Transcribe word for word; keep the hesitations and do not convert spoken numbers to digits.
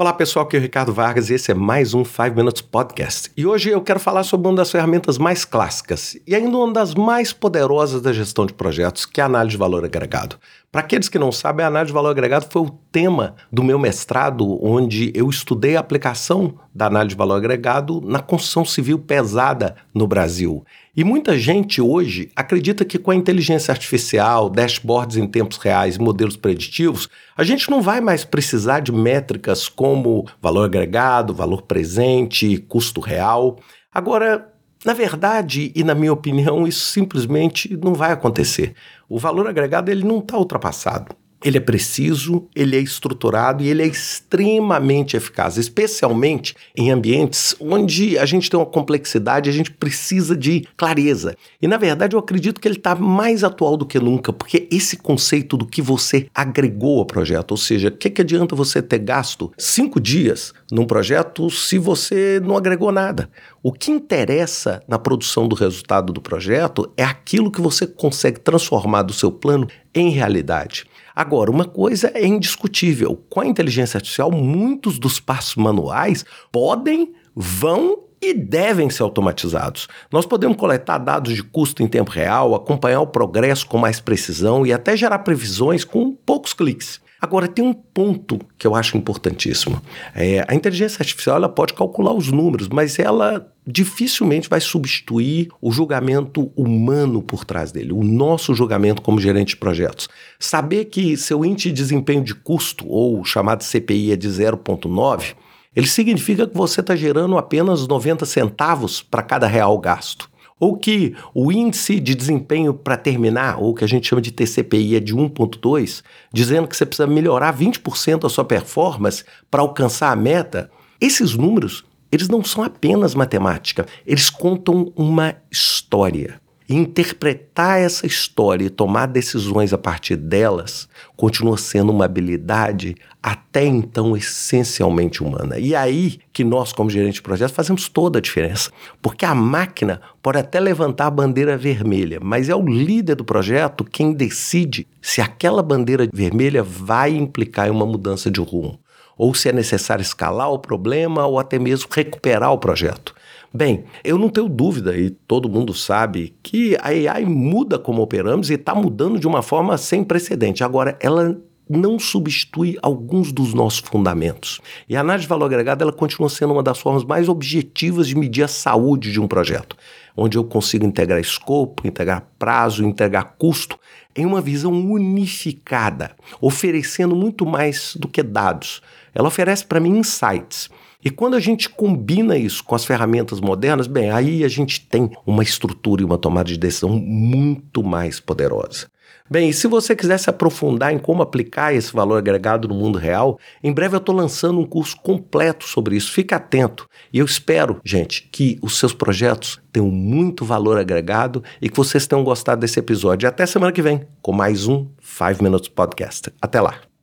Olá pessoal, aqui é o Ricardo Vargas e esse é mais um five Minutes Podcast. E hoje eu quero falar sobre uma das ferramentas mais clássicas e ainda uma das mais poderosas da gestão de projetos, que é a análise de valor agregado. Para aqueles que não sabem, a análise de valor agregado foi o tema do meu mestrado, onde eu estudei a aplicação da análise de valor agregado na construção civil pesada no Brasil. E muita gente hoje acredita que com a inteligência artificial, dashboards em tempos reais, modelos preditivos, a gente não vai mais precisar de métricas como valor agregado, valor presente, custo real. Agora, na verdade, e na minha opinião, isso simplesmente não vai acontecer. O valor agregado ele não está ultrapassado. Ele é preciso, ele é estruturado e ele é extremamente eficaz, especialmente em ambientes onde a gente tem uma complexidade, a gente precisa de clareza. E, na verdade, eu acredito que ele está mais atual do que nunca, porque esse conceito do que você agregou ao projeto, ou seja, o que, que adianta você ter gasto cinco dias num projeto se você não agregou nada? O que interessa na produção do resultado do projeto é aquilo que você consegue transformar do seu plano em realidade. Agora, uma coisa é indiscutível. Com a inteligência artificial, muitos dos passos manuais podem, vão e devem ser automatizados. Nós podemos coletar dados de custo em tempo real, acompanhar o progresso com mais precisão e até gerar previsões com poucos cliques. Agora, tem um ponto que eu acho importantíssimo. É, a inteligência artificial ela pode calcular os números, mas ela dificilmente vai substituir o julgamento humano por trás dele, o nosso julgamento como gerente de projetos. Saber que seu índice de desempenho de custo, ou chamado C P I, é de zero vírgula nove, ele significa que você está gerando apenas noventa centavos para cada real gasto. Ou que o índice de desempenho para terminar, ou que a gente chama de T C P I, é de um vírgula dois, dizendo que você precisa melhorar vinte por cento a sua performance para alcançar a meta. Esses números, eles não são apenas matemática, eles contam uma história. E interpretar essa história e tomar decisões a partir delas continua sendo uma habilidade até então essencialmente humana. E aí que nós, como gerente de projetos, fazemos toda a diferença. Porque a máquina pode até levantar a bandeira vermelha, mas é o líder do projeto quem decide se aquela bandeira vermelha vai implicar em uma mudança de rumo, ou se é necessário escalar o problema ou até mesmo recuperar o projeto. Bem, eu não tenho dúvida, e todo mundo sabe, que a A I muda como operamos e está mudando de uma forma sem precedente. Agora, ela não substitui alguns dos nossos fundamentos. E a análise de valor agregado ela continua sendo uma das formas mais objetivas de medir a saúde de um projeto, onde eu consigo integrar escopo, integrar prazo, integrar custo em uma visão unificada, oferecendo muito mais do que dados. Ela oferece para mim insights. E quando a gente combina isso com as ferramentas modernas, bem, aí a gente tem uma estrutura e uma tomada de decisão muito mais poderosa. Bem, e se você quiser se aprofundar em como aplicar esse valor agregado no mundo real, em breve eu estou lançando um curso completo sobre isso. Fica atento. E eu espero, gente, que os seus projetos tenham muito valor agregado e que vocês tenham gostado desse episódio. Até semana que vem, com mais um five Minutes Podcast. Até lá.